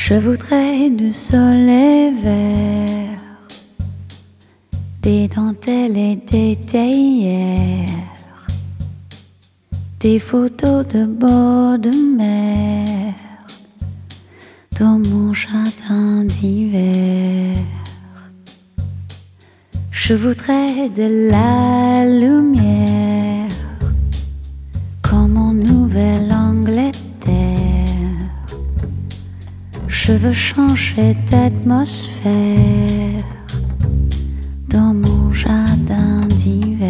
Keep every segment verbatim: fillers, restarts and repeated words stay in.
Je voudrais du soleil vert, des dentelles et des théières, des photos de bord de mer dans mon jardin d'hiver. Je voudrais de la lumière comme en Nouvelle-Angleterre. Je veux changer d'atmosphère dans mon jardin d'hiver.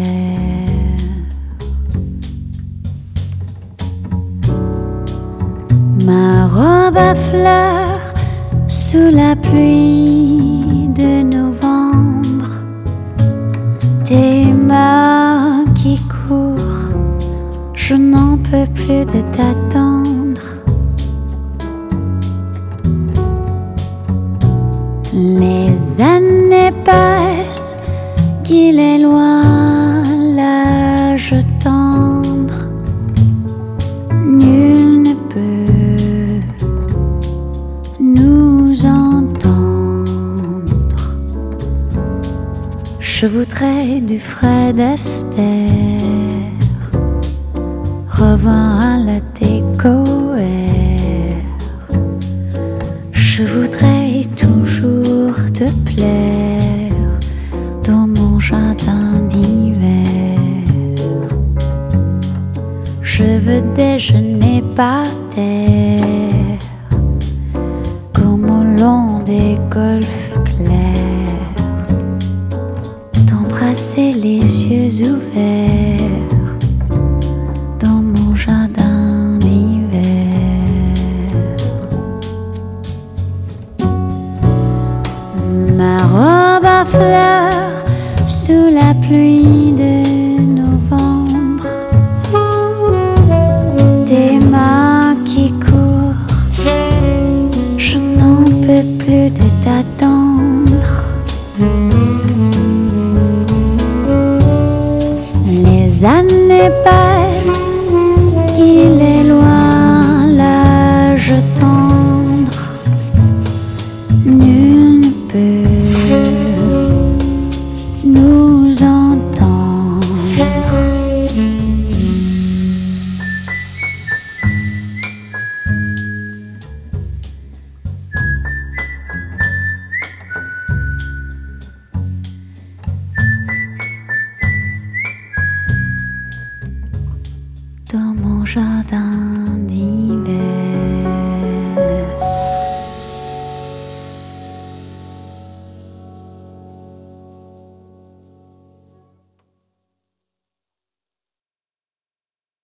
Ma robe à fleurs sous la pluie de novembre, tes mains qui courent, je n'en peux plus de t'attendre. Les années passent, qu'il est loin l'âge tendre. Nul ne peut nous entendre. Je voudrais du Fred Astaire, revoir un latte coeur. Je voudrais toujours te plaire dans mon jardin d'hiver. Je veux déjeuner par terre comme au long des golfes clairs, t'embrasser les yeux ouverts dans mon jardin d'hiver. Ma robe à fleurs sous la pluie de novembre, tes mains qui courent, je n'en peux plus de t'attendre. Les années passent, qu'il est loin l'âge tendre. Nul ne peut nous entendre. Dans mon jardin d'hiver.